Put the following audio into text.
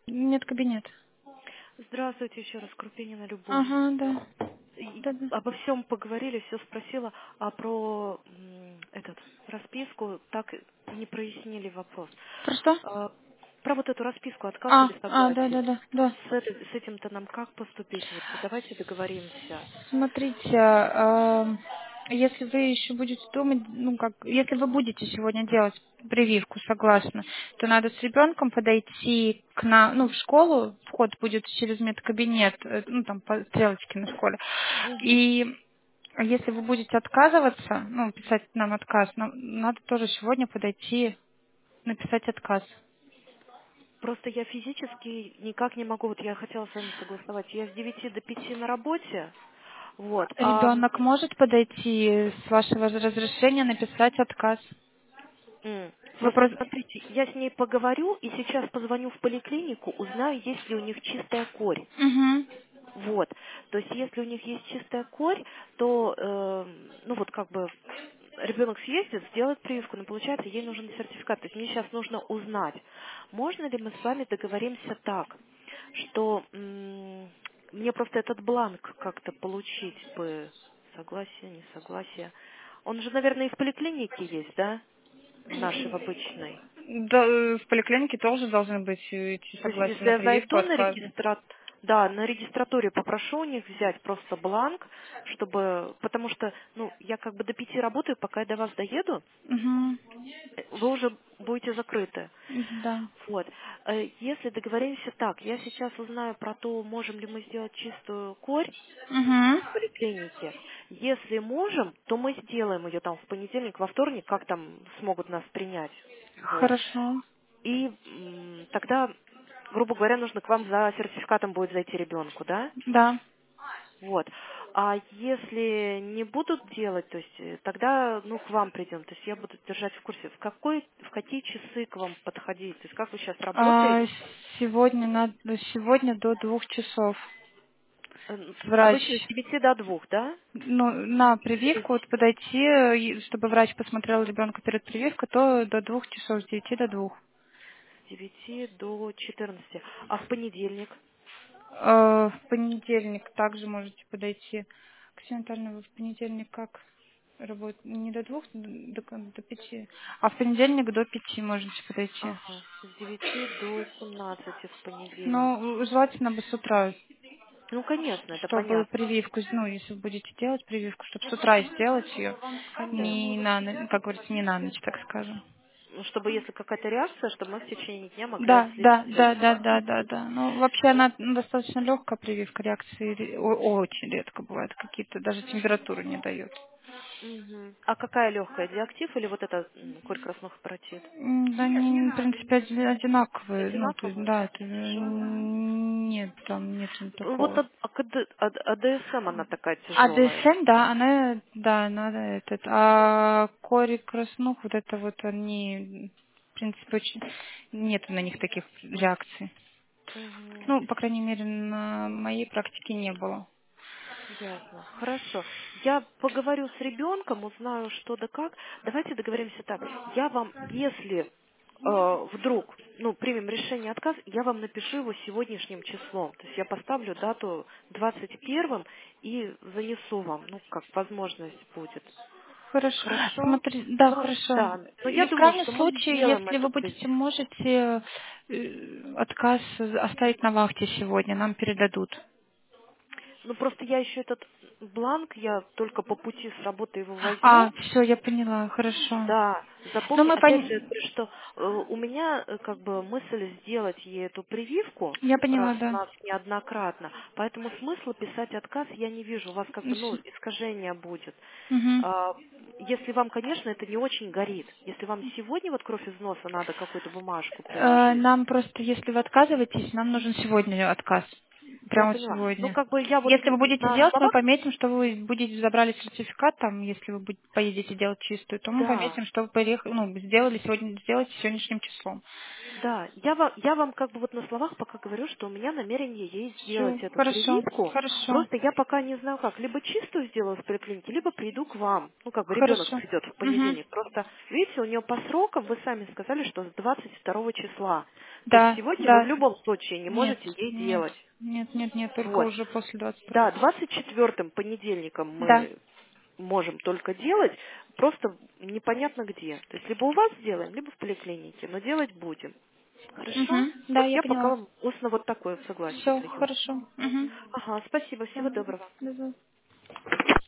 Нет, кабинет. Здравствуйте еще раз, Крупинина Любовь. Ага, да. Да-да. Обо всем поговорили, все спросила, а про этот расписку так и не прояснили вопрос. Про что? А, Про вот эту расписку отказ или согласие. Да-да-да, да. С этим-то нам как поступить? Вот давайте договоримся. Смотрите, если вы еще будете думать, ну как, если вы будете сегодня делать прививку, согласна, то надо с ребенком подойти к нам, ну, в школу, вход будет через медкабинет, ну, там, по стрелочке на школе. Мгм. И если вы будете отказываться, ну, писать нам отказ, нам надо тоже сегодня подойти, написать отказ. Просто я физически никак не могу, вот я хотела с вами согласовать, я с 9 до 5 на работе, вот, Ребенок может подойти с вашего разрешения написать отказ. Просто Вопрос. смотрите, я с ней поговорю и сейчас позвоню в поликлинику, узнаю, есть ли у них чистая корь. Угу. Вот. То есть, если у них есть чистая корь, то, ну вот как бы ребенок съездит, сделает прививку, но получается, ей нужен сертификат. То есть мне сейчас нужно узнать, можно ли мы с вами договоримся так, что мне просто этот бланк как-то получить бы, согласие, несогласие. Он же, наверное, и в поликлинике есть, да? В нашей, в обычной. Да, в поликлинике тоже должны быть эти То есть, согласия если на я прививку, зайду на отказ. да, на регистратуре попрошу у них взять просто бланк, чтобы, потому что, ну, я как бы до 5 работаю, пока я до вас доеду, Угу. вы уже будете закрыты. Да. Вот. Если договоримся так, я сейчас узнаю про то, можем ли мы сделать чистую корь Угу. в поликлинике. Если можем, то мы сделаем ее там в понедельник, во вторник, как там смогут нас принять. Вот. Хорошо. И тогда, грубо говоря, нужно к вам за сертификатом будет зайти ребенку, да? Да. Вот. А если не будут делать, то есть тогда, ну, к вам придем, то есть я буду держать в курсе. В какие часы к вам подходить? То есть как вы сейчас А, работаете? сегодня до 2 часов врач, Обычно с 9 до 2, да? ну, на С прививку вот подойти, чтобы врач посмотрел ребенка перед прививкой, то до 2 часов, с 9 до 2. 9 до 14. А в понедельник? В понедельник также можете подойти. Ксения Анатольевна, вы в понедельник как работаете? Не до 2, до 5. А в понедельник до 5 можете подойти. Ага, с 9 до 17 в понедельник. Но желательно бы с утра, Ну, конечно, это чтобы понятно. прививку, ну, если вы будете делать прививку, чтобы с утра сделать ее, не Конечно. как говорится, не на ночь, так скажем. Ну, чтобы если какая-то реакция, чтобы мы в течение дня могли Да, да, отследить да, да, результат. да, да, да. Ну, вообще она достаточно легкая прививка, реакции очень редко бывают какие-то, даже температуру не дает. Мгм. А какая легкая, диактив или вот это корь красных апаратит? Да, они, в принципе, одинаковые. Ну, то есть, Одинаково? да, это Хорошо. нет, там нет Вот такого. АДСМ она такая А тяжелая. ДСМ, да, она этот, а кори краснух, вот это вот они, в принципе, очень, нету на них таких реакций. Угу. Ну, по крайней мере, на моей практике не было. Ясно. Хорошо. Я поговорю с ребенком, узнаю, что да как. Давайте договоримся так. Я вам, если вдруг, ну, примем решение отказ, я вам напишу его сегодняшним числом. То есть я поставлю дату 21 и занесу вам, ну, как возможность будет. Хорошо. Хорошо? Смотри, да, Ну, хорошо. да. Но я И в думаю, крайнем что мы случае, сделаем если эту вы будете, прививку. можете отказ оставить на вахте сегодня, нам передадут. Ну, просто я еще этот бланк, я только по пути с работы его А, возьму. все, я поняла, хорошо. Да, Ну, запомни, мы опять же, я говорю, что у меня как бы мысль сделать ей эту прививку, Я раз поняла, у да. нас неоднократно, поэтому смысла писать отказ я не вижу, у вас как бы, ну, искажение будет. Угу. А, Если вам, конечно, это не очень горит, если вам сегодня вот кровь из носа надо какую-то бумажку приложить, Нам просто, если вы отказываетесь, нам нужен сегодня отказ. я Прямо поняла. Ну, сегодня. как бы я вот Если вы будете на делать, мы словах, пометим, что вы будете забрали сертификат, там, если вы поедете делать чистую, то мы да, пометим, что вы поехали, ну, сделайте сегодняшним числом. да, я вам как бы вот на словах пока говорю, что у меня намерение ей сделать Все, эту хорошо, прививку. хорошо, Просто я пока не знаю как. Либо чистую сделаю в поликлинике, либо приду к вам. Ну, как бы ребенок хорошо. придет в Угу. понедельник. Просто, видите, у нее по срокам, вы сами сказали, что с 22 числа. То есть Да, сегодня вы в да. любом случае не Нет, можете ей нет, делать. нет, только Вот. уже после 22. Да, 24-м понедельником Да. мы можем только делать, просто непонятно где. То есть либо у вас сделаем, либо в поликлинике, но делать будем. Хорошо? Угу. Да, Вот я я пока поняла. вам устно вот такое согласие Все, даю. хорошо. Угу. Ага, спасибо, всего Все. доброго. До